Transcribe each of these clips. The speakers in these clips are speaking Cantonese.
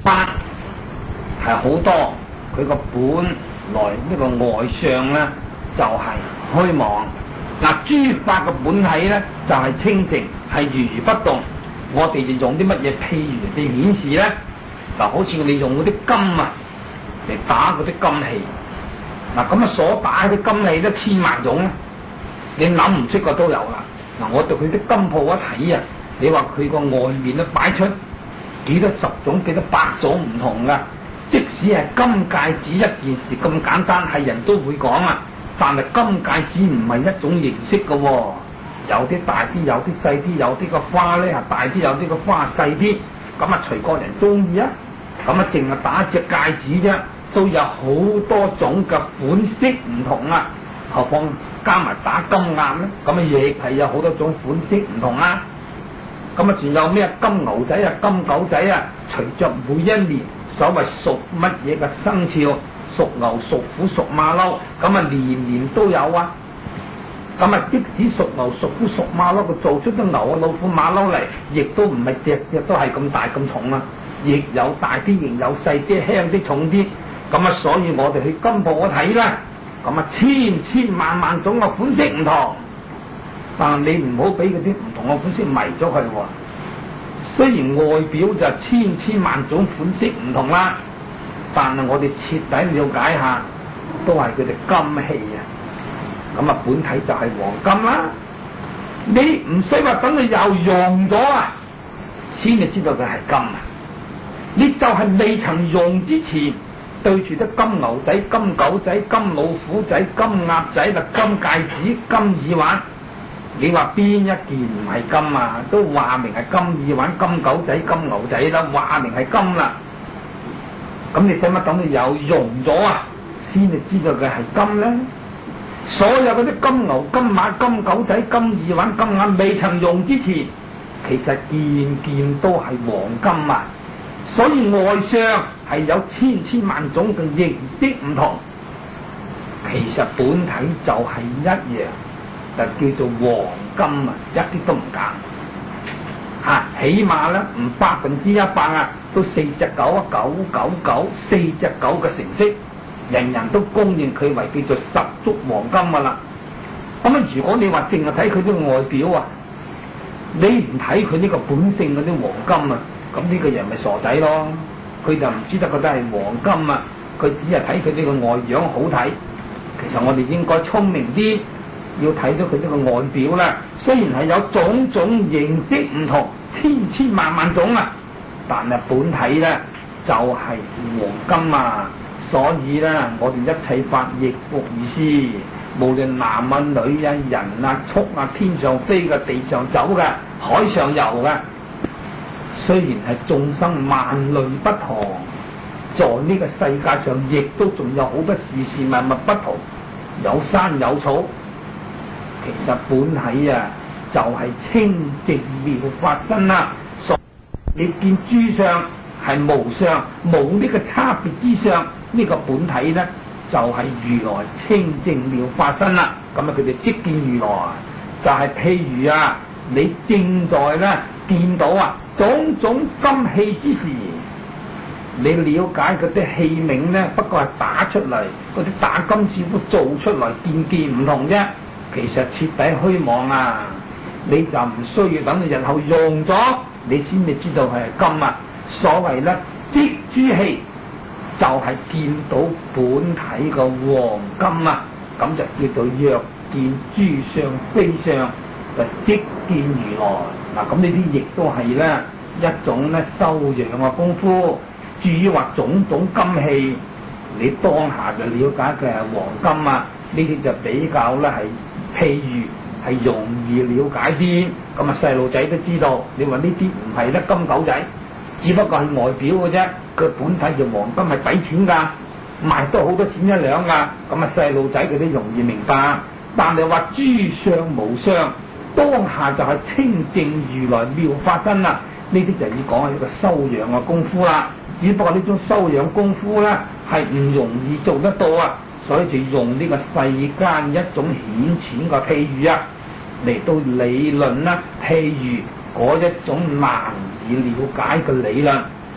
法係好多，佢個本來呢個外相咧就係虛妄。嗱，諸法嘅本體咧就係清淨，係如如不動。我哋就用啲乜嘢譬如嚟顯示咧？嗱，好似我哋用嗰啲金啊嚟打嗰啲金器，嗱咁啊所打啲金器都千萬種，你諗唔出個都有啦。嗱，我對佢啲金鋪一睇啊，你話佢個外面都擺出幾多十種、幾多百種唔同噶。即使係金戒指一件事咁簡單，係人都會講啊。但係金戒指唔係一種形式噶，有啲大啲，有啲細啲，有啲個花咧係大啲，有啲個花細啲。咁啊，隨個人中意啊。咁啊，淨係打隻戒指啫，都有好多種嘅款式唔同啊。何況加埋打金鈪咧，咁啊亦係有好多種款式唔同啊。咁啊，仲有咩金牛仔啊、金狗仔啊，隨着每一年所謂屬乜嘢嘅生肖，屬牛、屬虎、屬馬騮，咁啊年年都有啊。咁啊，即使屬牛、屬虎、屬馬騮，佢做出啲牛啊、老虎、馬騮嚟，亦都唔係隻隻都係咁大咁重啊，亦有大啲，亦有細啲，輕啲、重啲。咁啊，所以我哋去金鋪我睇啦，咁啊千千萬萬種嘅款式唔同，但你唔好俾嗰啲唔同嘅款式迷咗佢喎。雖然外表就千千萬種款式唔同啦，但係我哋徹底了解下，都係佢哋金器啊。咁啊，本體就係黃金啦。你唔使話等佢又溶咗啊，先至知道佢係金啊。你就係未曾溶之前，對住啲金牛仔、金狗仔、金老虎仔、金鴨仔、金戒指、金耳環，你話邊一件唔係金啊？都話明係金耳環、金狗仔、金牛仔啦，話明係金啦。咁你使乜等佢又溶咗啊，先至知道佢係金咧？所有嗰啲金牛、金馬、金狗仔、金耳環、金鈪未曾用之前，其實件件都係黃金啊！所以外相係有千千萬種嘅形式唔同，其實本體就係一樣，就叫做黃金啊！一啲都唔假嚇，起碼咧唔100%啊，都4隻9啊999，4隻9嘅成色。人人都公認佢為叫做十足黃金噶啦。咁啊，如果你話淨係睇佢啲外表啊，你唔睇佢呢個本性嗰啲黃金啊，咁呢個人咪傻仔咯。佢就唔知得覺得係黃金啊，佢只係睇佢呢個外樣好睇。其實我哋應該聰明啲，要睇到佢呢個外表啦。雖然係有種種形式唔同，千千萬萬種啊，但係本體咧就係黃金啊。所以咧，我哋一切法亦復如是，無論男啊、女啊、人啊、畜啊，天上飛嘅、地上走嘅、海上游嘅，雖然係眾生萬類不同，在呢個世界上亦都仲有好多事事物物不同，有山有草，其實本體啊就係清淨妙法身啦。所以你見諸相係無相，冇呢個差別之相。呢個本體咧就係如來清淨妙法身啦。咁啊，佢哋即見如來，就係譬如啊，你正在咧見到啊種種金器之時，你了解嗰啲器皿咧，不過係打出嚟嗰啲打金師傅做出嚟，件件唔同啫。其實徹底虛妄啊！你就唔需要等到日後用咗，你先至知道佢係金啊。所謂咧即諸器，就係見到本體個黃金啊，咁就叫做若見諸相非相，就即見如來。嗱，咁呢啲亦都係咧一種咧修養嘅功夫。至於話種種金器，你當下就了解佢係黃金啊，呢啲就比較咧係譬如係容易了解啲。咁啊細路仔都知道，你話呢啲唔係得金狗仔，只不過係外表嘅啫。佢本體就黃金係抵錢㗎，賣都好多錢一兩㗎。咁啊細路仔佢都容易明白。但係話諸相無相，當下就係清淨如來妙法身啦。呢啲就要講係一個修養嘅功夫啦。只不過呢種修養功夫咧係唔容易做得到啊，所以就用呢個世間一種顯淺嘅譬喻啊嚟到理論啦。譬如嗰一種難以了解嘅理論，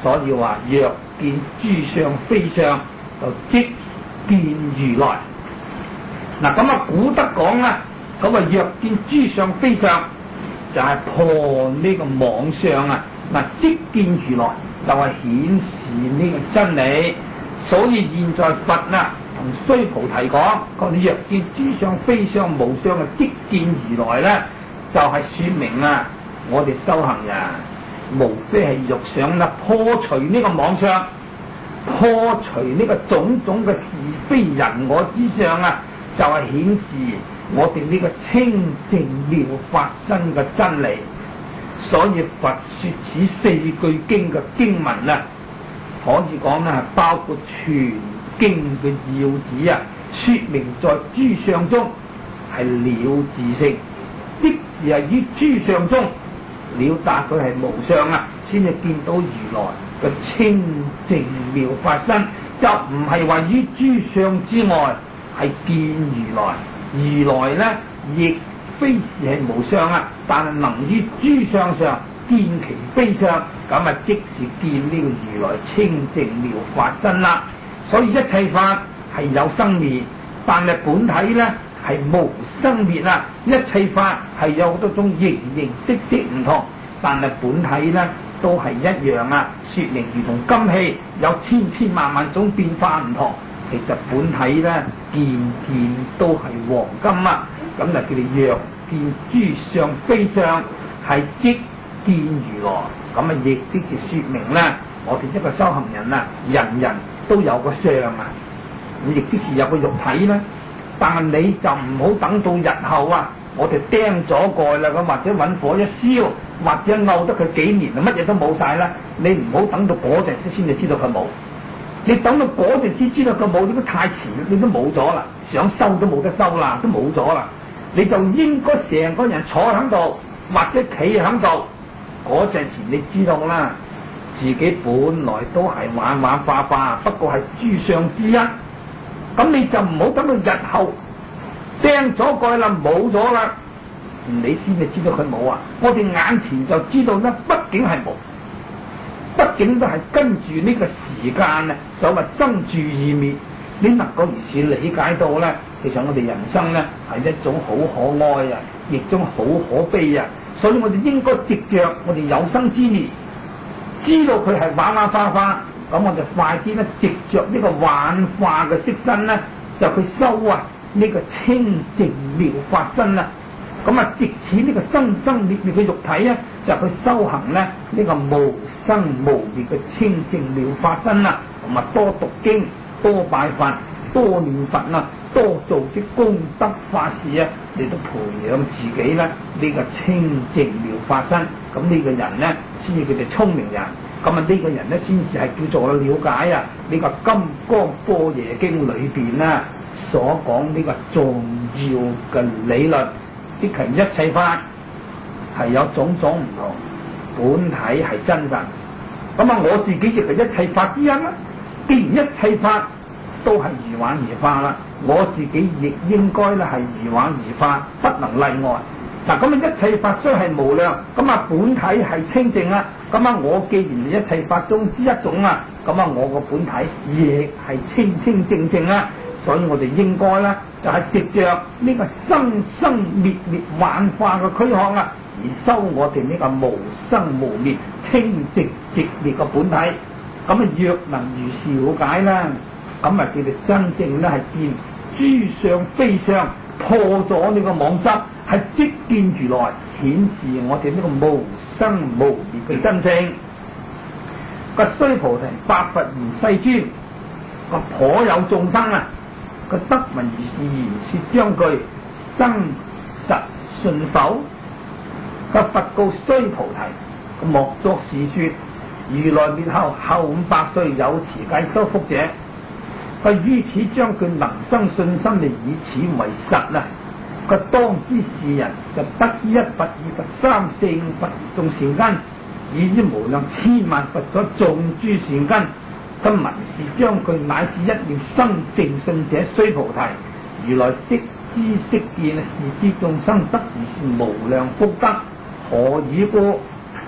所以話若見諸相非相，就即見如來。嗱咁啊，古德講啦，咁啊若見諸相非相，就係破呢個妄相啊。嗱，即見如來就係顯示呢個真理。所以現在佛啊同須菩提講，佢若見諸相非相無相嘅即見如來咧，就係說明啊，我哋修行人無非係欲想啦，破除呢個妄相，破除呢個種種嘅是非人我之相啊，就係顯示我哋呢個清淨妙法身嘅真理。所以佛說此四句經嘅經文啊，可以講咧係包括全經嘅要旨啊，說明在諸相中係了自性，即是係於諸相中了達佢係無相啊，先至見到如來嘅清淨妙法身，就唔係話於諸相之外係見如來。如來咧亦非是係無相啊，但係能於諸相上見其非相，咁啊即是見呢個如來清淨妙法身啦。所以一切法係有生滅，但係本體咧係無生滅啊。一切法係有好多種形形色色唔同，但係本體咧都係一樣啊。說明如同金器有千千萬萬種變化唔同，其實本體咧件件都係黃金啊。咁就叫做若見諸相非相，係即見如來。咁啊亦即是說明咧，我哋一個修行人啊，人人都有個相啊，咁亦即是有個肉體啦。但係你就唔好等到日後啊，我哋釘咗蓋啦，咁或者揾火一燒，或者漚得佢幾年啊，乜嘢都冇晒啦。你唔好等到嗰陣時先至知道佢冇，你等到嗰陣時知道佢冇，你都太遲，你都冇咗啦，想收都冇得收啦，都冇咗啦。你就應該成個人坐喺度或者企喺度，嗰陣時你知道啦，自己本來都係玩玩化化，不過係諸相之一。咁你就唔好等到日後釘咗蓋啦，冇咗啦，你先至知道佢冇啊！我哋眼前就知道咧，畢竟係冇，畢竟都係跟住呢個時間啊，所謂生住異滅。你能夠如此理解到咧，其實我哋人生咧係一種好可愛啊，亦一種好可悲啊。所以我哋應該藉着我哋有生之年，知道佢係玩玩花花，咁我就快啲咧藉着呢個幻化嘅色身咧，就去修啊呢個清淨妙法身啊。咁啊，藉此呢個生生滅滅嘅肉體啊，就去修行咧呢個無生無滅嘅清淨妙法身啊。同埋多讀經，多拜佛，多念佛啊，多做啲功德法事啊，嚟到培養自己咧呢個清淨妙法身。咁呢個人咧先至叫做聰明人。咁啊呢個人咧先至係叫做了解啊呢個《金剛般若經》裏邊啦所講呢個重要嘅理論，即係一切法係有種種唔同，本體係真實。咁啊我自己亦係一切法之一啦。既然一切法都係如幻如化啦，我自己亦應該咧係如幻如化，不能例外。嗱，咁啊一切法雖係無量，咁啊本體係清淨啊。咁啊我既然係一切法中之一種啊，咁啊我個本體亦係清清淨淨啊。所以我哋應該咧就係藉着呢個生生滅滅幻化嘅軀殼啊，而修我哋呢個無生無滅清淨寂滅嘅本體。咁啊若能如是了解啦，咁啊叫做真正咧係見諸相非相，破咗呢個妄執，係即見如來，顯示我哋呢個無生無滅嘅真正。個須菩提白佛言：世尊，個頗有眾生啊，個得聞如是言說章句，生實信否？個佛告須菩提：莫作是說。如來滅後500歲有持戒修福者，佢於此章句能生信心，嚟以此為實啊！佢當知是人就不依一佛、二佛、三四五佛種善根，以於無量千萬佛所種諸善根。今聞是章句乃至一念生淨信者，須菩提，如來悉知悉見，是知眾生得如是無量福德，何以故？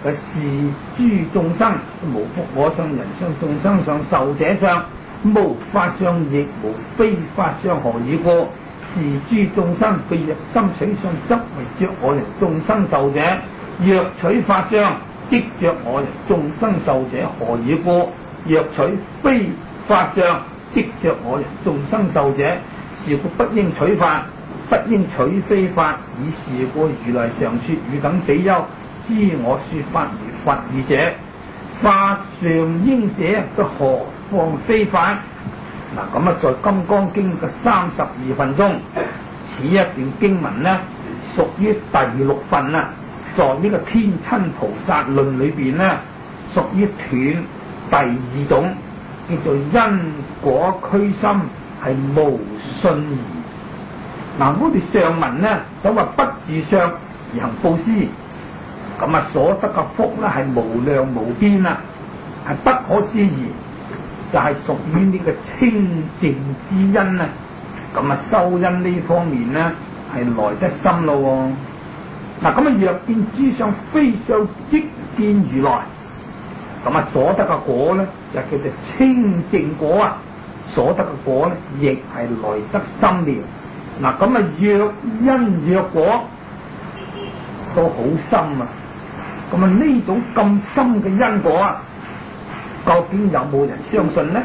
嘅是諸眾生，無復我相、人相、眾生相、壽者相，無法相亦無非法相，何以過？是諸眾生佢入心取相，則為着我人眾生壽者；若取法相，即着我人眾生壽者，何以過？若取非法相，即着我人眾生壽者。是故不應取法，不應取非法。以是故如來常說汝等比丘，知我說法如佛語者，法上應者，都何況非法？嗱，咁啊，在《金剛經》嘅32分中，此一段經文呢，屬於第6份啊，在呢個天親菩薩論裏邊呢，屬於斷第2種，叫做因果俱心，係無信疑。嗱，我哋上文呢，就話不住相而行布施，咁啊所得嘅福呢係無量無邊啊，係不可思議。就係屬於呢個清淨之因啊，咁啊修因呢方面呢係來得深咯喎。嗱，咁啊若見諸相非相，即見如來，咁啊所得嘅果呢就叫做清淨果啊，所得嘅果呢亦係來得深了。嗱，咁啊若因若果都好深啊，咁啊呢種咁深嘅因果啊，究竟有冇人相信呢？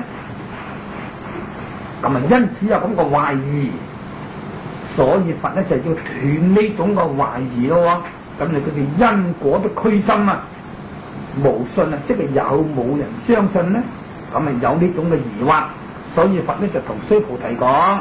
咁啊，因此有咁個懷疑，所以佛咧就要斷呢種個懷疑咯。咁你佢哋因果都俱心啊，無信啊，即係有冇人相信呢？咁啊有呢種嘅疑惑，所以佛咧就同須菩提講。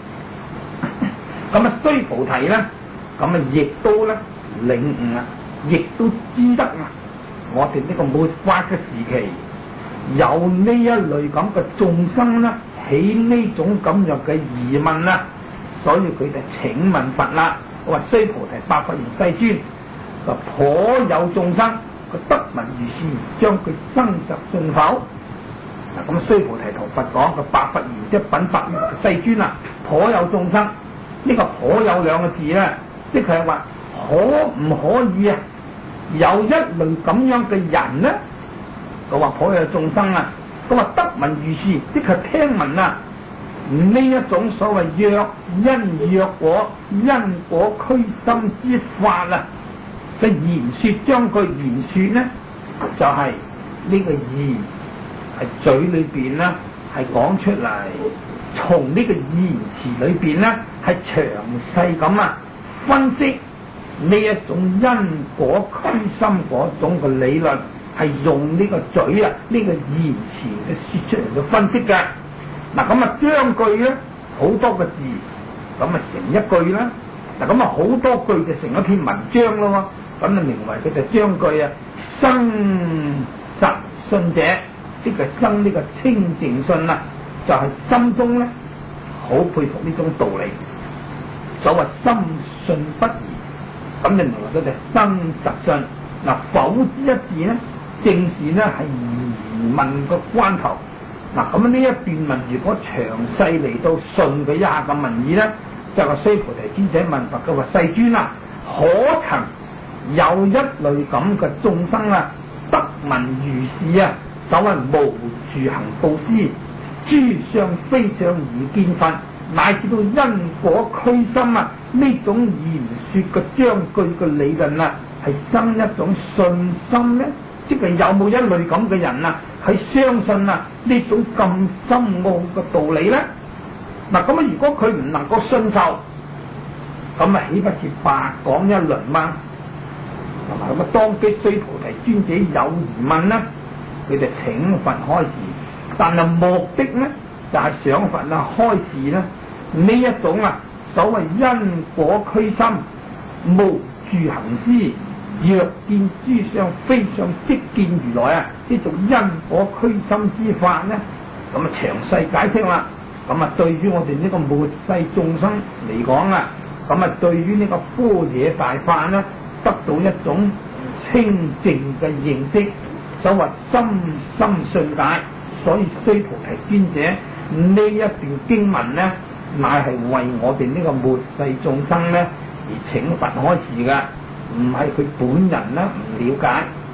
咁啊須菩提咧，咁啊亦都咧領悟啊，亦都知得啊，我哋呢個末法嘅時期，有呢一類咁嘅眾生呢，起呢種咁樣嘅疑問啦，所以佢就請問佛啦。我話須菩提，白佛言世尊，就頗有眾生，佢得聞如是，將佢生實信否？嗱，咁須菩提同佛講，個白佛言即稟白世尊啊，頗有眾生，呢個頗有兩個字咧，即係話可唔可以啊？有一類咁樣嘅人呢？佢話頗有眾生啊，佢話得聞如是，即係聽聞啊，呢一種所謂若因若果、因果俱心之法啊嘅言說，將句言說呢，就係、是、呢個言係嘴裏邊呢係講出嚟，從呢個言詞裏邊呢係詳細咁啊分析呢一種因果俱心嗰種嘅理論。係用呢個嘴啊，呢、這個言詞嘅說出嚟嘅分析嘅。嗱，咁啊章句咧好多個字，咁啊成一句啦。嗱，咁啊好多句就成一篇文章咯。咁啊名為佢就章句啊，生實信者，即係生呢個清淨信啊，就係、是、心中咧好佩服呢種道理。所謂深信不疑，咁就名為佢就生實信。嗱，否之一字咧，正是咧係疑問個關頭。嗱，咁呢一段文如果詳細嚟到順佢一下嘅文意咧，就係須菩提尊者問佛嘅話：世尊啊，可曾有一類咁嘅眾生啊，得聞如是啊，所謂無住行布施，諸相非相而見佛，乃至到因果俱心啊，呢種言說嘅章句嘅理論啊，係生一種信心咧，即係有冇一類咁嘅人啊，係相信啊呢種咁深奧嘅道理咧？嗱，咁啊，如果佢唔能夠信受，咁啊，豈不是白講一輪嗎？同埋咁啊，當機須菩提尊者有疑問咧，佢就請佛開示，但係目的咧就係、是、想佛啊開示咧呢一種啊所謂因果俱心無住行之。若見諸相非相，即見如來啊！呢種因果俱心之法呢，咁啊詳細解釋啦。咁啊，對於我哋呢個末世眾生嚟講啊，咁啊對於呢個般若大法呢，得到一種清淨嘅認識，所謂深深信解。所以須菩提尊者呢一段經文呢，乃係為我哋呢個末世眾生呢而請佛開示嘅。唔係佢本人咧唔了解，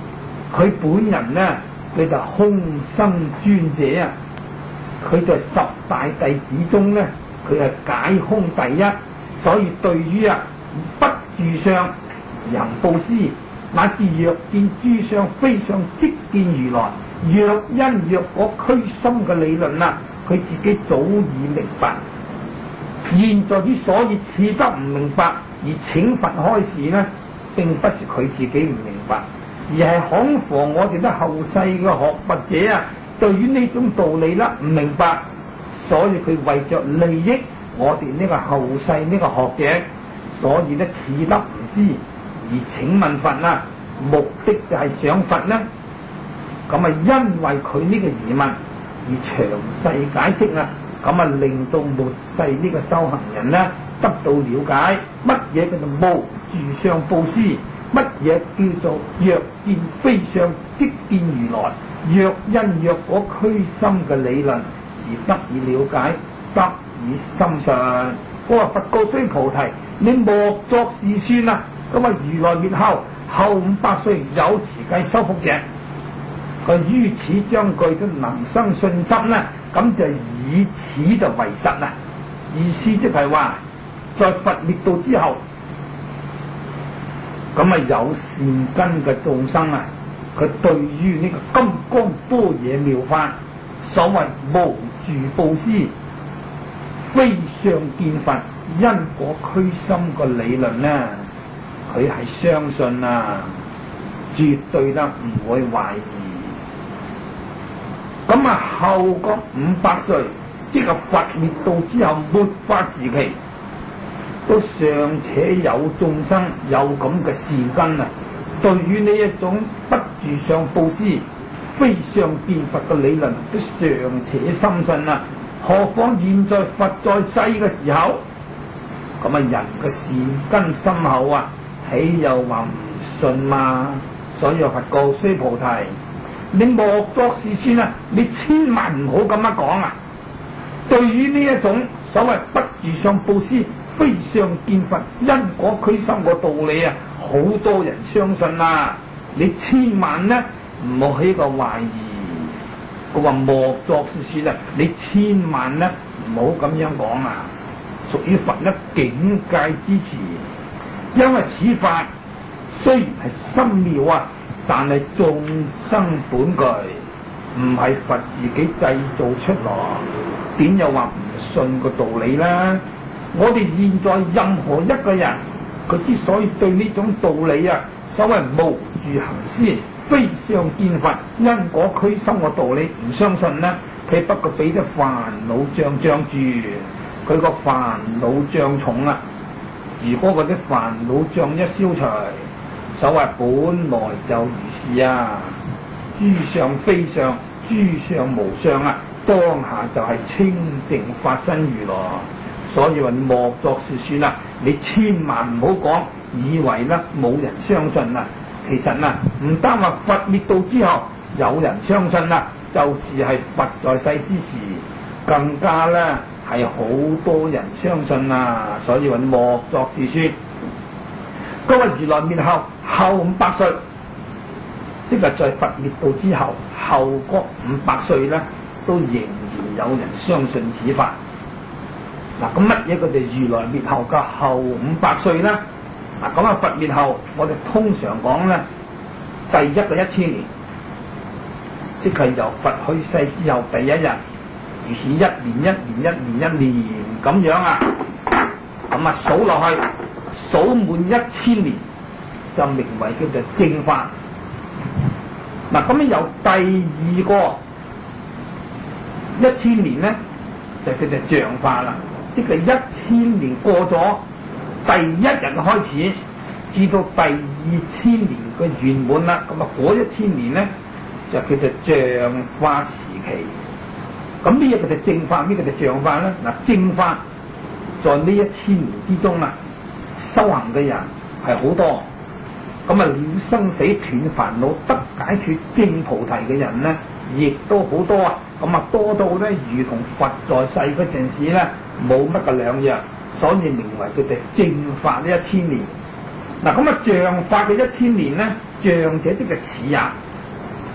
佢本人呢，佢就空生尊者啊，佢在十大弟子中呢，佢係解空第一，所以對於不住相行布施，乃至若見諸相非相即見如來，若因若果俱心嘅理論啊，佢自己早已明白。現在之所以似得唔明白而請佛開示呢，並不是佢自己唔明白，而係恐防我哋啲後世嘅學佛者啊，對於呢種道理啦唔明白，所以佢為着利益我哋呢個後世呢個學者，所以呢似得唔知而請問佛啦，目的就係想佛呢，咁因為佢呢個疑問而詳細解釋啊，咁令到末世呢個修行人呢得到了解乜嘢叫做無住相布施，乜嘢叫做若見非相即見如來，若因若果俱心嘅理論而得以了解，得以心上。我話佛告須菩提，你莫作是算啊！咁如來滅後500歲有持戒修福者，佢於此章句都能生信心呢，咁就以此就為實啦。意思即係話，在佛滅度之後，咁有善根嘅眾生啊，佢對於呢個金剛般若妙法，所謂無住布施、非相見佛、因果俱心個理論呢，佢係相信啊，絕對得唔會懷疑。咁後個500歲，即係佛滅度之後末法時期，都尚且有眾生有咁嘅善根啊，對於呢一種不住相布施、非相見佛嘅理論都尚且深信啊，何況現在佛在世嘅時候，咁人嘅善根深厚啊，豈有話唔信嘛？所以佛告須菩提，你莫作是算啊！你千萬唔好咁樣講啊！對於呢一種所謂不住相布施、非相見佛、因果俱心個道理啊，好多人相信啊！你千萬呢唔好起個懷疑。佢話莫作是算啊！你千萬呢唔好咁樣講啊！屬於佛一境界之詞，因為此法雖然係深妙啊，但係眾生本具，唔係佛自己製造出來，點有話唔信個道理啦？我哋現在任何一個人，佢之所以對呢種道理啊，所謂無住行施、非相見佛、因果俱心個道理唔相信呢，佢不過俾啲煩惱障障住，佢個煩惱障重啊！如果嗰啲煩惱障一消除，所謂本來就如是啊，諸相非相，諸相無相啊，當下就係清淨法身如來。所以話莫作是算啊！你千萬唔好講，以為咧冇人相信啊！其實啊，唔單話佛滅度之後有人相信啊，就是係佛在世之時，更加咧係好多人相信啊！所以話莫作是算。嗰個如來滅後500歲，即係在佛滅度之後嗰500歲咧，都仍然有人相信此法。嗱，咁乜嘢佢哋如來滅後嘅後500歲咧？嗱，咁佛滅後，我哋通常講咧，第一個1000年，即係由佛去世之後第1日，如是一年咁樣啊，咁數落去，數滿1000年，就名為叫做正法。嗱，咁由第二個1000年咧，就叫做像法啦。即係1000年過咗第1日開始，至到第2000年嘅圓滿啦。咁嗰1000年咧就叫做像法時期。咁呢一個就正法，呢個就像法咧。嗱，正法在呢1000年之中啊，修行嘅人係好多。咁了生死斷煩惱得解脫證菩提嘅人咧，亦都好多啊！咁多到咧，如同佛在世嗰陣時咧，冇乜嘅兩樣，所以名為佢哋正法呢1000年。嗱，咁像法嘅1000年咧，像者即係似啊，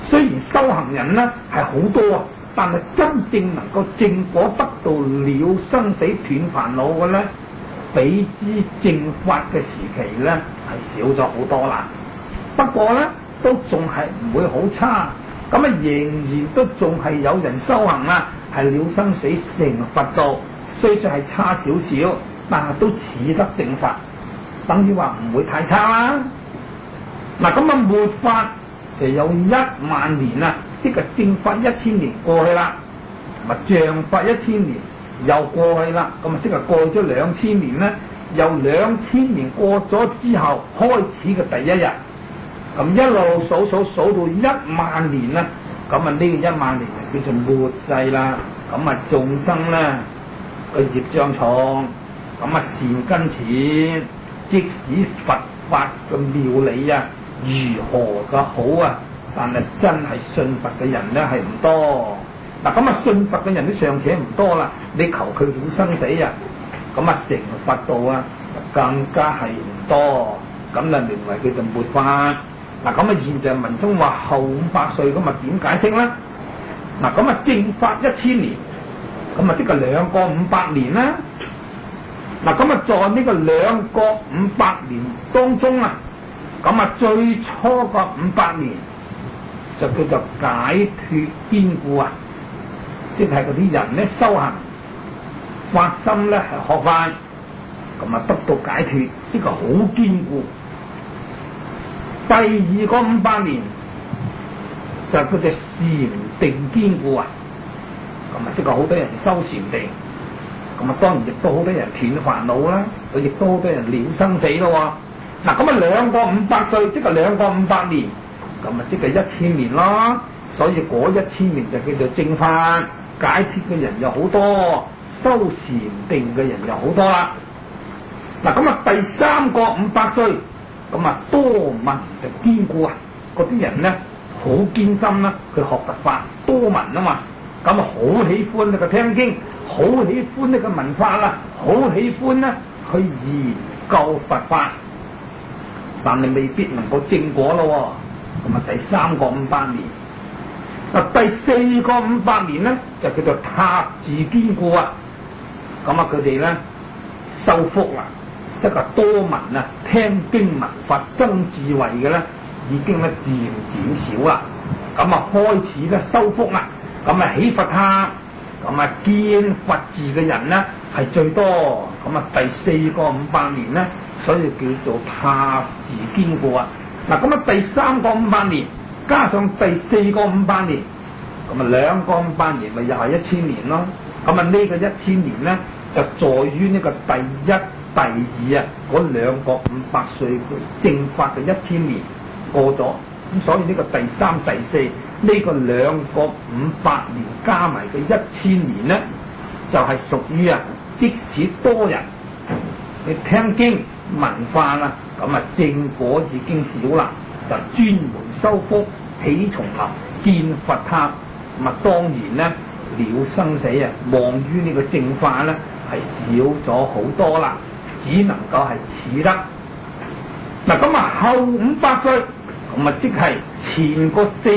雖然修行人呢係好多啊，但係真正能夠正果得到了生死斷煩惱嘅呢，比之正法嘅時期呢係少咗好多啦。不過呢都仲係唔會好差，咁啊仍然都仲係有人修行啦，係了生死成佛道，雖則係差少少，但係都似得正法，等於話唔會太差啦。嗱，咁啊末法就有10000年啦，即係正法1000年過去啦，咁啊像法1000年又過去啦，咁啊即係過咗2000年咧，由2000年過咗之後開始嘅第一日，咁一路數到10000年啦，咁啊呢個10000年就叫做末世啦。咁啊眾生咧個業障重，咁啊善根淺，即使佛法嘅妙理啊如何嘅好啊，但係真係信佛嘅人咧係唔多。嗱，咁啊信佛嘅人都尚且唔多啦，你求佢了生死啊，咁啊成佛道啊更加係唔多，咁就認為佢就末法。嗱，咁啊現在文中話後500歲，咁啊點解釋咧？嗱，咁啊正法1000年，咁啊即係2個500年啦。嗱，咁啊在呢個2個500年當中啊，咁啊最初個500年就叫做解脫堅固啊，即係嗰啲人咧修行發心咧係學法，咁啊得到解脫，呢個好堅固。第2個500年就叫做禪定堅固啊，咁啊即係好多人修禪定，咁啊當然亦都好多人斷煩惱啦，佢亦都好多人了生死咯。嗱，咁啊2個500歲，即係2個500年，咁啊即係1000年咯。所以嗰1000年就叫做正法，解脫嘅人又好多，修禪定嘅人又好多啦。嗱，咁啊第3個500歲。咁啊多聞就堅固啊，嗰啲人咧好堅心啦，佢學佛法多聞啊嘛，咁啊好喜歡呢個聽經，好喜歡呢個聞法啦，好喜歡咧去研究佛法，但係未必能夠正果咯。咁啊第3個500年，嗱第4個500年咧就叫做塔寺堅固啊，咁啊佢哋咧修福啦。即係多聞啊，聽經聞法增智慧嘅咧，已經咧漸漸少啦。咁啊開始咧修福啦，咁啊起佛塔，咁啊建佛寺嘅人咧係最多。咁啊第4個500年咧，所以叫做塔寺堅固啊。嗱，咁啊第3個500年加上第4個500年，咁啊2個500年咪又係1000年咯。咁啊呢個1000年咧就在於呢個第一、第二啊，嗰2個500歲正法嘅1000年過咗，咁所以呢個第3、第4呢個2個500年加埋嘅1000年咧，就係屬於啊，即使多人你聽經聞法啦，咁啊正果已經少啦，就專門修福起叢林建佛塔，咁啊當然咧了生死啊，望於呢個正法咧係少咗好多啦。只能夠係似得嗱，咁啊後500歲，咁啊即係前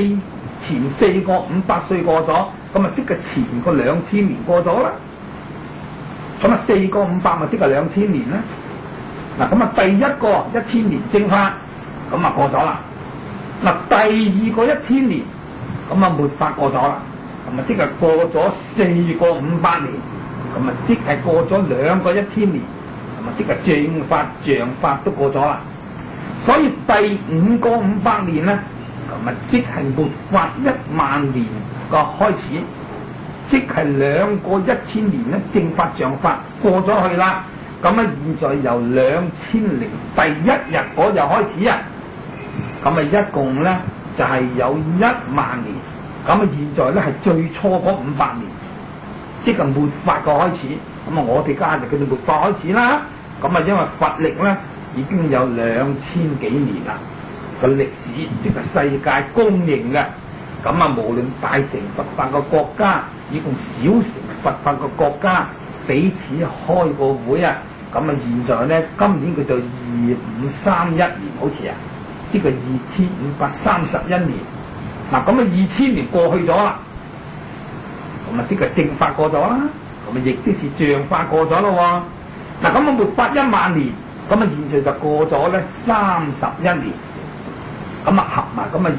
4個500歲過咗，咁啊即係前個2000年過咗啦。咁啊4個500咪即係2000年啦。嗱，咁啊第一個1000年正法，咁啊過咗啦。嗱，第2個1000年，咁啊末法過咗啦，咁啊即係過咗4個500年，咁啊即係過咗2個1000年。即係正法、像法都過咗啦，所以第5個500年咧，咁啊即係末法10000年個開始，即係2個1000年咧，正法、像法過咗去啦。咁啊現在由2000年第1日嗰日開始啊，咁啊一共咧就係有10000年。咁啊現在咧係最初嗰500年，即係末法個開始。咁啊我哋家就叫做末法開始啦。咁啊，因為佛曆咧已經有2000幾年啦，個歷史即係世界公認嘅。咁啊，無論大乘佛法嘅國家，以及小乘佛法嘅國家，彼此開個會啊。咁啊，現在咧今年佢就2531年，好似啊，即係2531年。 嗱，咁2000年過去咗啦，咁即係正法過咗啦，咁亦即是像法過咗咯。嗱，咁末法1萬年，咁現在就過咗咧31年，咁合埋咁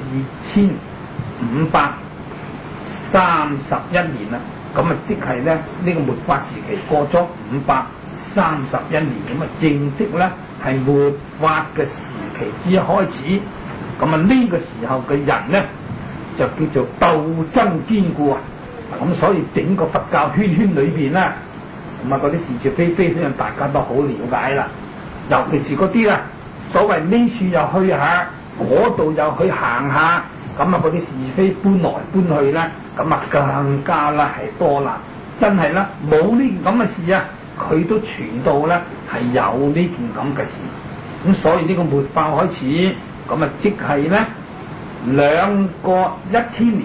2531年啦，咁即係咧呢個末法時期過咗531年，咁正式咧係末法嘅時期之開始。咁呢個時候嘅人咧就叫做鬥爭堅固啊！咁所以整個佛教圈裏邊咧，咁嗰啲是是非非，相信大家都好了解啦。尤其是嗰啲所謂呢處又去下，嗰度又去行下，咁嗰啲是非搬來搬去咧，咁更加啦係多啦。真係啦，冇呢件咁嘅事啊，佢都傳到咧係有呢件咁嘅事。咁所以呢個末法開始。咁即係咧2個1000年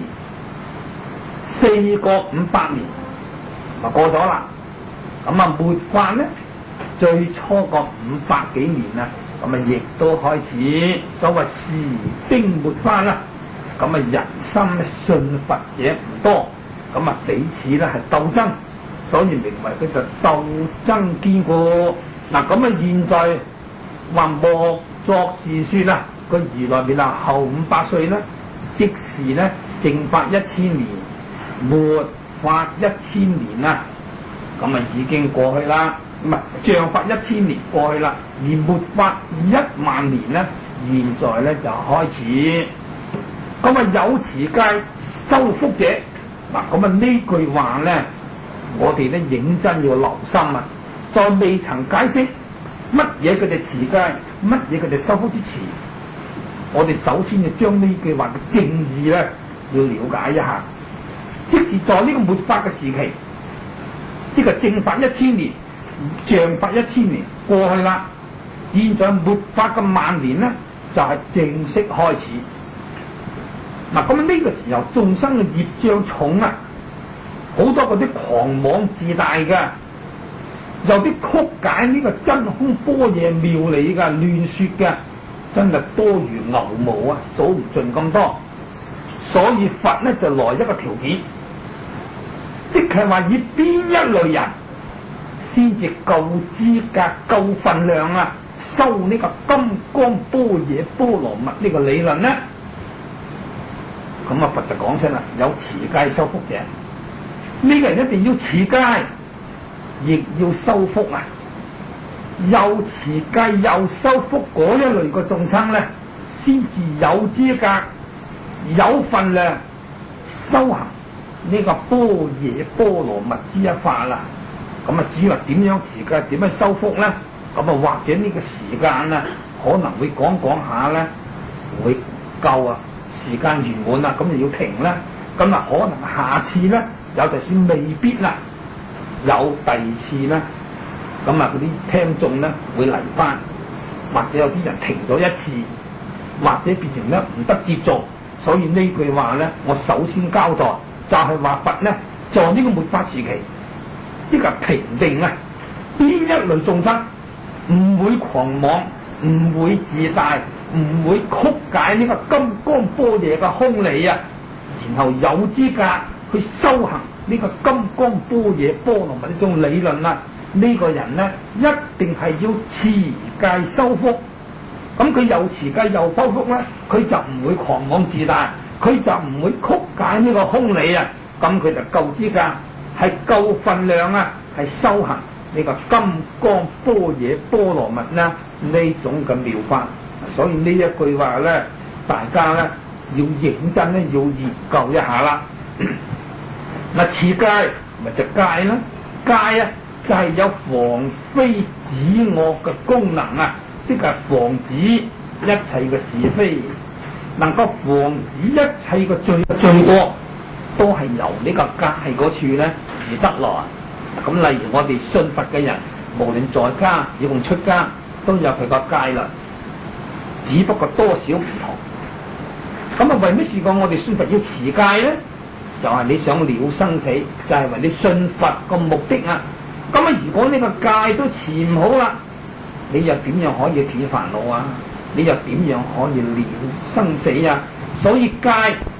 ，4個500年，咪過咗啦。咁末法咧最初個500幾年啦，咁亦都開始所謂時丁末法啦。咁人心咧信佛者唔多，咁彼此咧係鬥爭，所以名為佢就鬥爭堅固。嗱，咁現在話莫作是說啦。個如來滅後500歲咧，即是咧正法1000年，末法1000年啦，咁已經過去啦。唔係像法1000年過去啦，而末法1萬年咧，現在咧就開始。咁有持戒修福者，嗱咁呢句話咧，我哋咧認真要留心啊！在未曾解釋乜嘢佢哋持戒，乜嘢佢哋修福之前，我哋首先要將呢句話嘅正義咧要了解一下。即是在呢個末法嘅時期，即係正法1000年、像法1000年過去啦，現在末法嘅萬年咧就係正式開始。嗱，咁呢個時候眾生嘅業障重啊，好多嗰啲狂妄自大嘅，有啲曲解呢個真空般若妙理嘅亂說嘅，真係多如牛毛啊，數唔盡咁多。所以佛咧就來一個條件，即係話以邊一類人先至夠資格、夠份量啊，修呢個金剛般若波羅蜜呢個理論咧。咁佛就講出啦，有持戒修福者，呢個人一定要持戒，亦要修福啊！又持戒又修福嗰一類嘅眾生咧，先至有資格、有份量修行呢個般若波羅蜜之一法啦。咁至於話點樣持戒、點樣修福咧？咁或者呢個時間啊，可能會講下咧，會夠啊。時間完滿啦，咁就要停啦。咁可能下次咧，有就算未必啦，有第二次啦。咁嗰啲聽眾咧會嚟翻，或者有啲人停咗一次，或者變成咧唔得接續。所以呢句話咧，我首先交代就係話佛咧，在呢個末法時期，呢個評定啊，邊一類眾生唔會狂妄，唔會自大。唔會曲解呢個金剛般若嘅空理啊，然後有資格去修行呢個金剛般若波羅蜜呢種理論啊，呢個人咧一定係要持戒修福。咁佢又持戒又修福咧，佢就唔會狂妄自大，佢就唔會曲解呢個空理啊。咁佢就夠資格，係夠份量啊，係修行呢個金剛般若波羅蜜啦呢種嘅妙法。所以呢一句話咧，大家咧要認真咧要研究一下啦。嗱，持戒咪就戒啦，戒啊就係有防非止惡嘅功能啊，即係防止一切嘅是非，能夠防止一切嘅罪惡，都係由呢個戒嗰處咧而得來。咁例如我哋信佛嘅人，無論在家亦或出家，都有佢個戒律。只不過多少唔同，咁為咩事講我哋信佛要持戒咧？就係你想了生死，就係為你信佛個目的啊！咁如果呢個戒都持唔好啦，你又點樣可以斷煩惱啊？你又點樣可以了生死啊？所以戒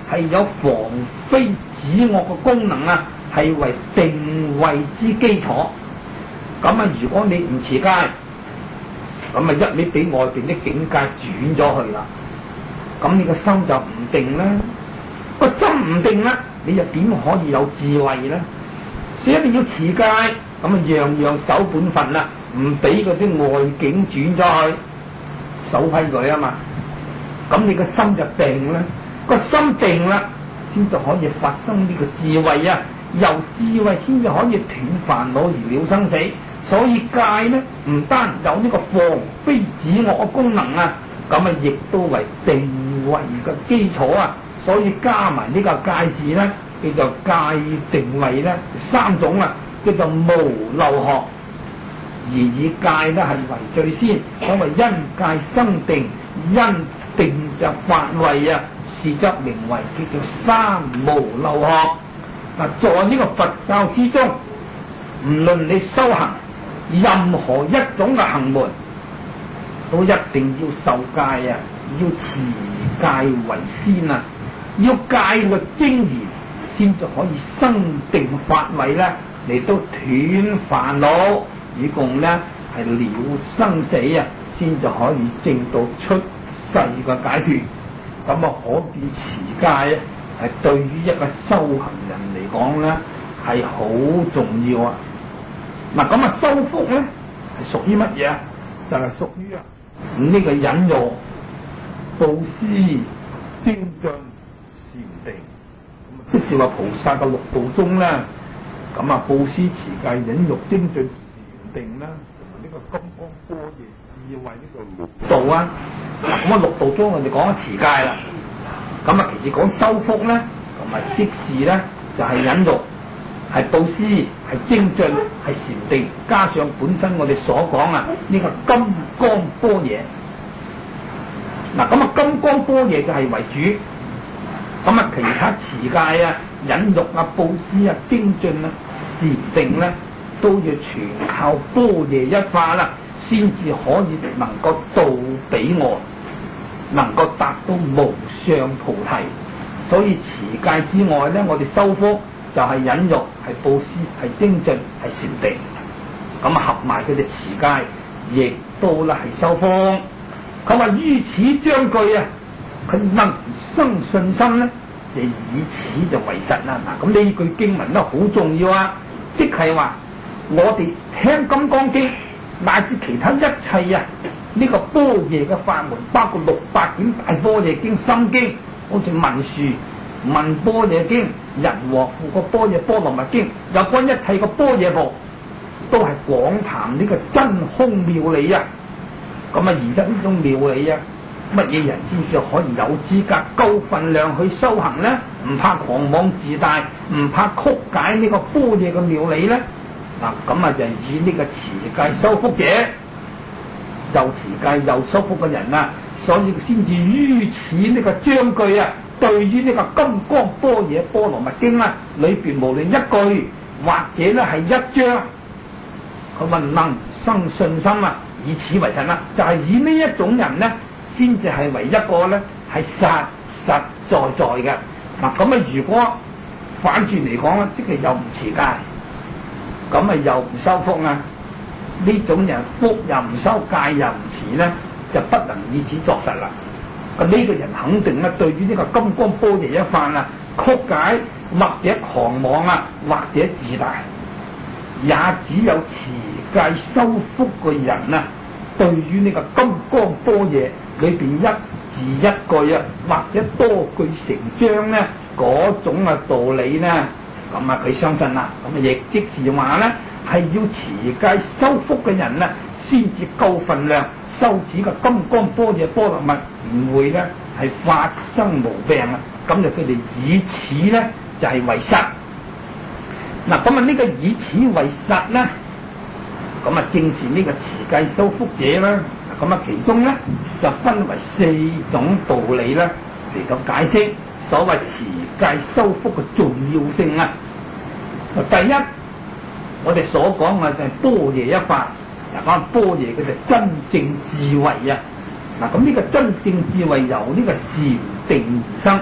係有防非止惡嘅功能啊，係為定慧之基礎。咁啊，如果你唔持戒，咁啊一味俾外邊啲境界轉咗去啦，咁你個心就唔定啦。個心唔定啦，你又點可以有智慧咧？所以一定要持戒，咁啊樣樣守本分啦，唔俾嗰啲外境轉咗去，守規矩啊嘛。咁你個心就定啦，個心定啦，先就可以發生呢個智慧啊！由智慧先至可以斷煩惱而了生死。所以戒咧唔單有呢個防非止惡嘅功能啊，咁啊亦都為定慧嘅基礎啊。所以加埋呢個戒字咧，叫做戒定慧咧三種啊，叫做無漏學。而以戒咧係為最先，因為因戒生定，因定就發慧啊，是則名為叫做三無漏學。嗱，在呢個佛教之中，唔論你修行任何一種嘅行門，都一定要受戒啊，要持戒為先啊，要戒律精嚴，先至可以生定發慧咧，嚟到斷煩惱，以共咧係了生死啊，先就可以證到出世嘅解脫。咁啊，可見持戒啊，係對於一個修行人嚟講咧，係好重要啊！嗱，咁啊，修福咧係屬於乜嘢啊？就係屬於啊呢個忍辱、布施、精進、禪定。即是話菩薩嘅六道中咧，咁啊，布施、持戒、忍辱、精進、禪定啦，同埋呢個金剛般若智慧呢個六道啊。咁啊，六道中我哋講咗持戒啦，咁啊，其次講修福咧，同埋即是咧就係忍辱，係布施，係精進，係禪定，加上本身我哋所講啊呢個金剛般若。嗱，咁啊金剛般若就係為主，咁啊其他持戒啊、忍辱啊、布施啊、精進啊、禪定咧，都要全靠般若一化啦，先至可以能夠度彼岸，能夠達到無上菩提。所以持戒之外咧，我哋修福就係忍辱、係布施、係精進、係禪定，咁啊合埋佢哋持戒，亦都咧係修福。佢話於此章句啊，佢能生信心咧，就以此就為實啦。嗱，咁呢句經文都好重要啊，即係話我哋聽金剛經乃至其他一切啊，呢個般若嘅法門，包括600卷大般若經、心經，好似文殊問般若經、人和父個般若波羅蜜經，有關一切個般若部，都係廣談呢個真空妙理啊。咁啊，而家呢種妙理啊，乜嘢人先至可以有資格夠份量去修行咧？唔怕狂妄自大，唔怕曲解呢個般若嘅妙理咧？嗱，咁啊就以呢個持戒修福者，又持戒又修福嘅人啊，所以先至於此呢個章句啊，對於呢個金剛般若波羅蜜經啊，裏邊無論一句或者咧係一章，佢話能生信心啊，以此為實啦，就係以呢一種人咧，先至係唯一個咧係實實在在嘅。嗱，咁啊，如果反轉嚟講咧，即係又唔持戒，咁啊又唔修福啊，呢種人福又唔修，戒又唔持咧，就不能以此作實啦。咁呢個人肯定咧，對於呢個金剛般若一法啊，曲解或者狂妄啊，或者自大，也只有持戒修福嘅人啊，對於呢個金剛般若裏邊一字一句啊，或者多句成章咧，嗰種嘅道理咧，咁啊佢相信啦。咁啊亦即是話咧，係要持戒修福嘅人咧，先至夠份量修持個金剛般若波羅蜜，唔會咧係發生毛病啊。咁就佢哋以此咧就係為實。嗱，咁啊呢個以此為實咧，咁啊正是呢個持戒修福者啦。咁啊其中咧就分為4種道理咧嚟到解釋所謂持戒修福嘅重要性啊。第一，我哋所講嘅就係般若一法。嗱，講般若佢就真正智慧啊。嗱，咁呢個真正智慧由呢個禪定而生，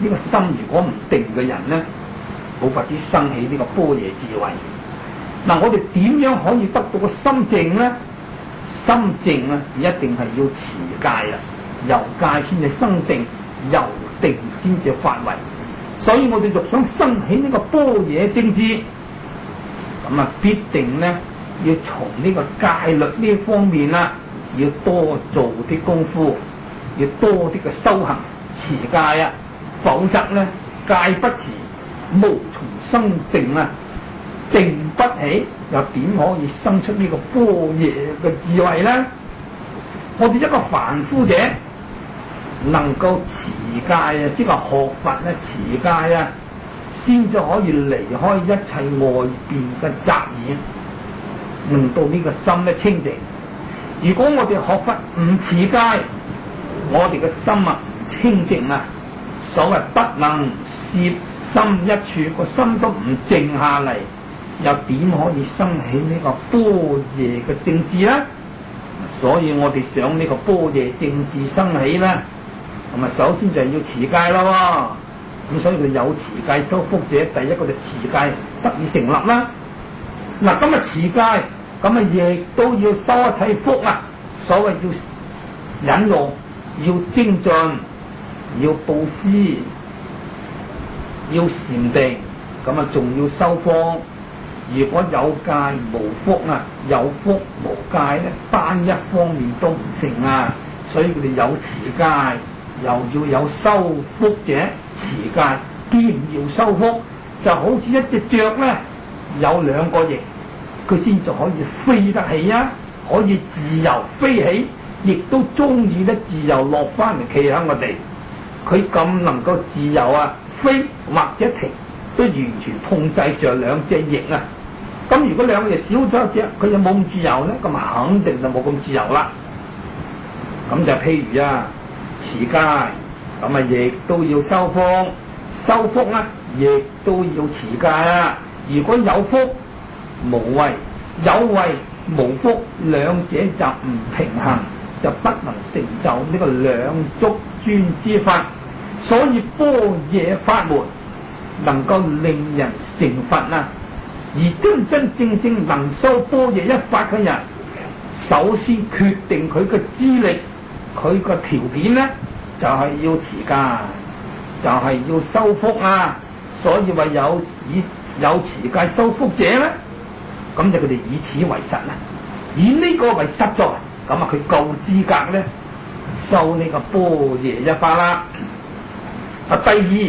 呢個心如果唔定嘅人咧，冇法子生起呢個般若智慧。嗱，我哋點樣可以得到個心靜咧？心靜啊，一定係要持戒啦，由戒先至生定，由定先至發慧。所以我哋就想生起呢個般若正智，咁啊必定咧要從呢個戒律呢方面啦，要多做啲功夫，要多啲嘅修行持戒啊，否則咧戒不持，無從生定啊，定不起，又點可以生出呢個般若嘅智慧咧？我哋一個凡夫者能夠持戒啊，即係學佛咧持戒啊，先至可以離開一切外邊嘅雜染，令到呢個心咧清淨。如果我哋學佛唔持戒，我哋嘅心啊唔清淨啊，所謂不能攝心一處，個心都唔靜下嚟，又點可以生起呢個般若嘅正智咧？所以我哋想呢個般若正智生起咧，咁啊首先就係要持戒咯。咁所以佢有持戒修福者，第一個就持戒得以成立啦。嗱，咁啊持戒，咁啊亦都要修一切福啊。所謂要忍辱，要精進，要布施，要禪定，咁啊仲要修福。如果有戒無福啊，有福無戒咧，單一方面都唔成啊。所以佢哋有持戒，又要有修福者。持戒兼要修福，就好似一隻雀咧，有兩個翼，佢先就可以飛得起啊，可以自由飛起，亦都中意咧自由落翻嚟企喺我哋。佢咁能夠自由啊飛或者停，都完全控制着兩隻翼啊。咁如果兩隻少咗一隻，佢就冇咁自由咧，咁肯定就冇咁自由啦。咁就譬如啊，持戒。咁啊，亦都要修福，修福啊，亦都要持戒啊。如果有福無慧，有慧無福，兩者就唔平衡，就不能成就呢個兩足尊之法。所以般若法門能夠令人成佛啊，而真真正正能修般若一法嘅人，首先決定佢嘅資歷，佢個條件咧。就係要持戒，就係要修福啊！所以話有持戒修福者咧，咁就佢哋以此為實啦，以呢個為實在，咁啊佢夠資格咧修呢個般若一法啦。啊，第二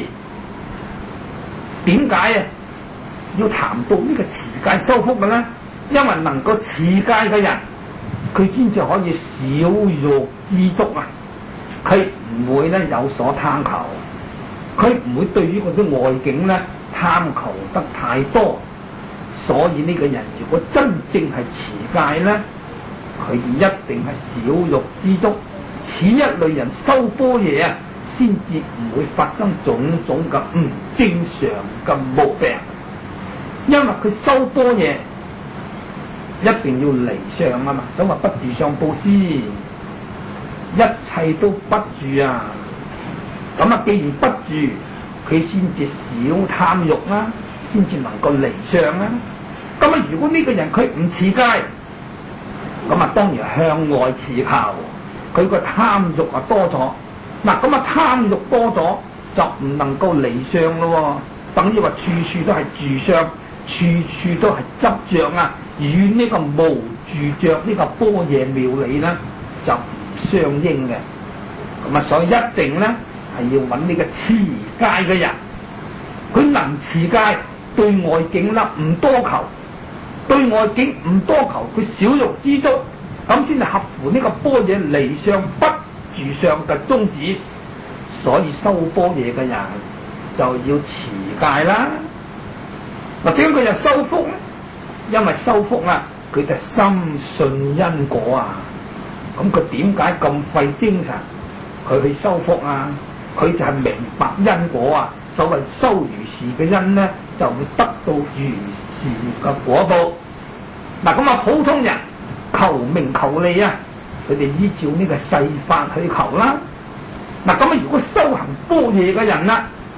點解啊要談到呢個持戒修福嘅咧？因為能夠持戒嘅人，佢先至可以少欲知足啊！佢唔會咧有所貪求，佢唔會對於嗰啲外境咧貪求得太多，所以呢個人如果真正係持戒咧，佢一定係少欲知足。此一類人修般若啊，先至唔會發生種種嘅唔正常嘅毛病，因為佢修般若一定要離相啊嘛，咁話不住相布施。一切都不住啊！咁啊，既然不住，佢先至少貪欲啦，先至能夠離相啦。咁啊，如果呢個人佢唔持戒，咁啊當然向外持求，佢個貪欲啊多咗。嗱，咁啊貪欲多咗就唔能夠離相咯，等於話處處都係住相，處處都係執着啊，與呢個無住着呢個般若妙理咧就相應嘅。咁啊，所以一定咧係要揾呢個持戒嘅人，佢能持戒，對外境啦唔多求，對外境唔多求，佢少欲知足，咁先係合乎呢個般若離相不住相嘅宗旨。所以修般若嘅人就要持戒啦。嗱，點解佢就修福咧？因為修福啊，佢就深信因果啊。咁佢點解咁費精神佢去修福啊？佢就係明白因果啊。所謂修如是嘅因咧，就會得到如是嘅果報。嗱，咁啊普通人求名求利啊，佢哋依照呢個世法去求啦。嗱，咁啊如果修行般若嘅人啦，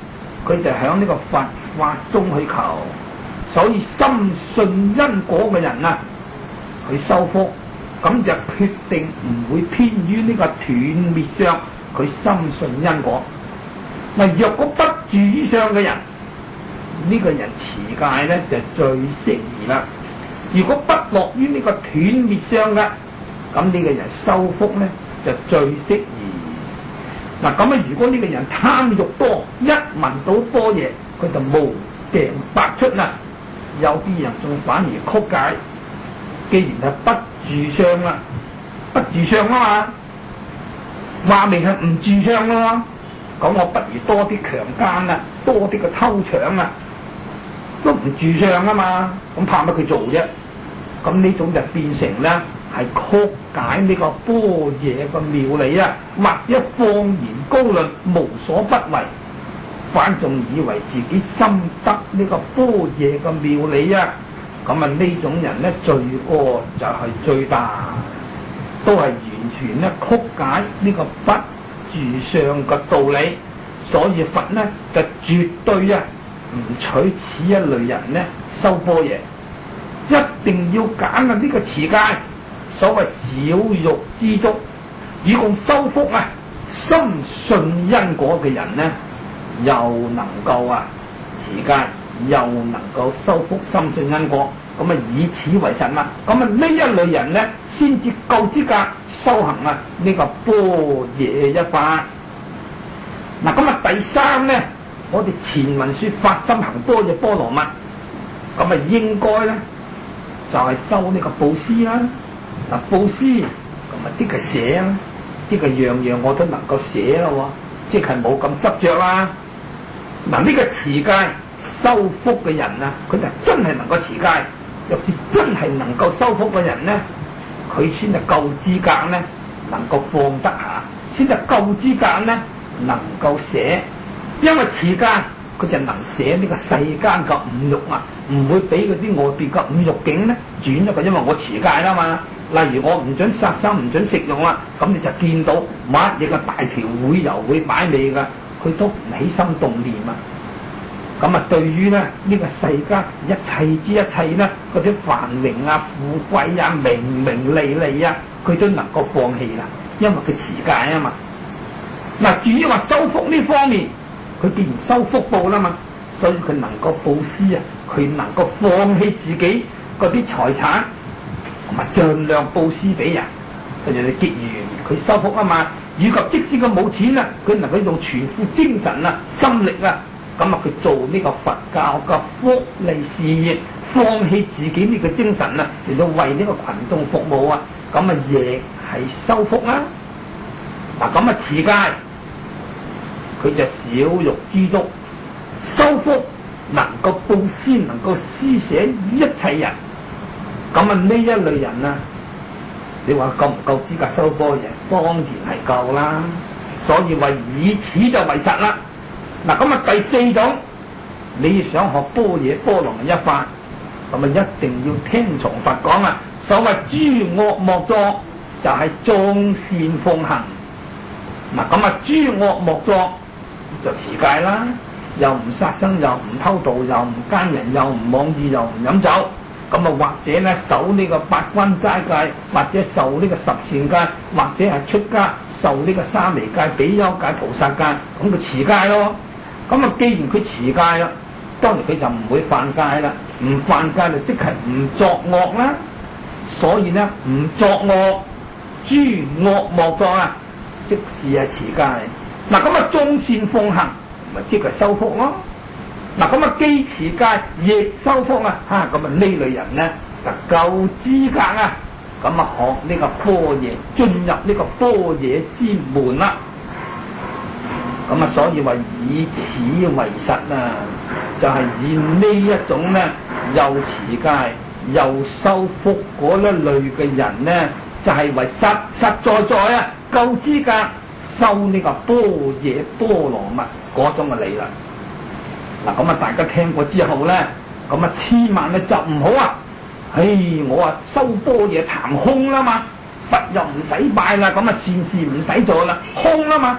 佢就響呢個佛法中去求，所以深信因果嘅人啊，佢修福，咁就決定唔會偏於呢個斷滅相，佢深信因果。嗱，若果不住於相嘅人，呢個人持戒咧就最適宜啦。如果不落於呢個斷滅相嘅，咁呢個人修福咧就最適宜。嗱，咁啊，如果呢個人貪欲多，一聞到般若，佢就無定百出啦。有啲人仲反而曲解，既然係不住相啦，不住相啊嘛，話明係唔住相啦，咁我不如多啲強姦啊，多啲嘅偷搶啊，都唔住相啊嘛，咁怕乜佢做啫？咁呢種就變成咧係曲解呢個般若嘅妙理啊，或者放言高論，無所不為，反仲以為自己深得呢個般若嘅妙理啊，咁啊呢種人咧罪過就係最大，都係完全咧曲解呢個不住相嘅道理，所以佛咧就絕對啊唔取此一類人咧修般若，一定要揀啊呢個持戒，所謂少欲知足，以共修福啊，深信因果嘅人咧，又能夠啊持戒，又能夠修福，深信因果，咁啊以此為實啦。咁啊呢一類人咧，先至夠資格修行啊呢個般若一法。嗱，咁啊第三咧，我哋前文說發心行般若波羅蜜，咁啊應該咧就係修呢個布施啦。嗱，布施咁啊即係捨啦，即係樣樣我都能夠捨啦，即係冇咁執着啦。嗱，呢個持戒修福嘅人啊，佢就真係能夠持戒，若是真係能夠修福嘅人咧，佢先係夠資格咧，能夠放得下，先係夠資格咧，能夠捨。因為持戒佢就能捨呢個世間嘅五欲啊，唔會俾嗰啲外邊嘅五欲境咧轉咗佢，因為我持戒啦嘛。例如我唔准殺生，唔准食用啦，咁你就見到乜嘢個大條會油會擺你噶，佢都唔起心動念啊。咁啊，對於咧呢個世間一切之一切咧，嗰啲繁榮啊、富貴啊、名名利利啊，佢都能夠放棄啦，因為佢持戒啊嘛。嗱，至於話修福呢方面，佢既然收福報啦嘛，所以佢能夠布施啊，佢能夠放棄自己嗰啲財產，同埋盡量布施俾人，佢就結緣佢收福啊嘛。以及即使佢冇錢啊，佢能夠用全副精神啊、心力啊，咁啊佢做呢個佛教嘅福利事業，放棄自己呢個精神啊，嚟到為呢個群眾服務啊，咁啊亦係收福啦。嗱，咁啊持戒，佢就少欲知足，修福能夠布施，能夠施捨於一切人，咁啊呢一類人啊，你話夠唔夠資格修般若？當然係夠啦。所以話以此就為實啦。嗱，咁啊第四種，你想學般若波羅蜜一法，咁啊一定要聽從佛講啊。所謂諸惡莫作，就係眾善奉行。嗱，咁啊諸惡莫作就持戒啦，又唔殺生，又唔偷盜，又唔奸人，又唔妄語，又唔飲酒。咁啊或者咧守呢個八關齋戒，或者受呢個十善戒，或者係出家受呢個沙彌戒、比丘戒、菩薩戒，咁佢持戒咯。咁啊既然佢持戒啦，當然佢就唔會犯戒啦，唔犯戒就即係唔作惡啦。所以咧唔作惡，諸惡莫作啊，即是係持戒。嗱，咁啊眾善奉行，咪即係修福咯。嗱，咁啊既持戒亦修福啊，咁啊呢類人咧就夠資格啊，咁啊學呢個般若，進入呢個般若之門啦。咁啊所以話以此為實啊，就係以呢一種咧又持戒又修福嗰一類嘅人咧，就係為實實在在啊夠資格修呢個般若波羅蜜嗰種嘅理啦。嗱，咁啊大家聽過之後咧，咁啊千萬咧就唔好啊！我啊修般若談空啦嘛，佛又唔使拜啦，咁啊善事唔使做啦，空啦嘛。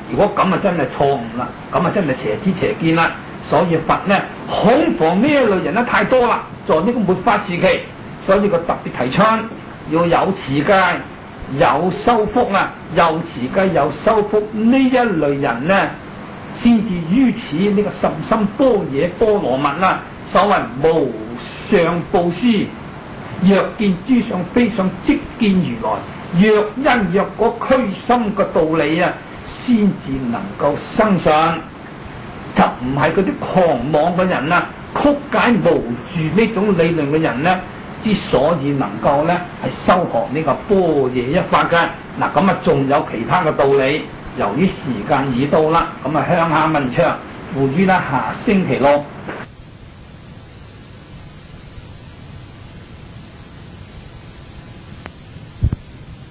如果咁啊真係錯誤啦，咁啊真係邪知邪見啦。所以佛呢恐防呢一類人太多啦，在呢個末法時期，所以佢特別提倡要有持戒、有修福啊，有持戒有修福呢一類人呢，先至於此呢個甚深般若波羅蜜啦。所謂無上布施，若見諸相非相，即見如來。若因若果虛心嘅道理啊，先至能夠生信，就唔係嗰啲狂妄嘅人啊，曲解無住呢種理論嘅人呢，之所以能夠呢係修學呢個般若一法嘅。嗱，咁啊仲有其他嘅道理。由於時間已到啦，咁啊向下文長，付於下星期六。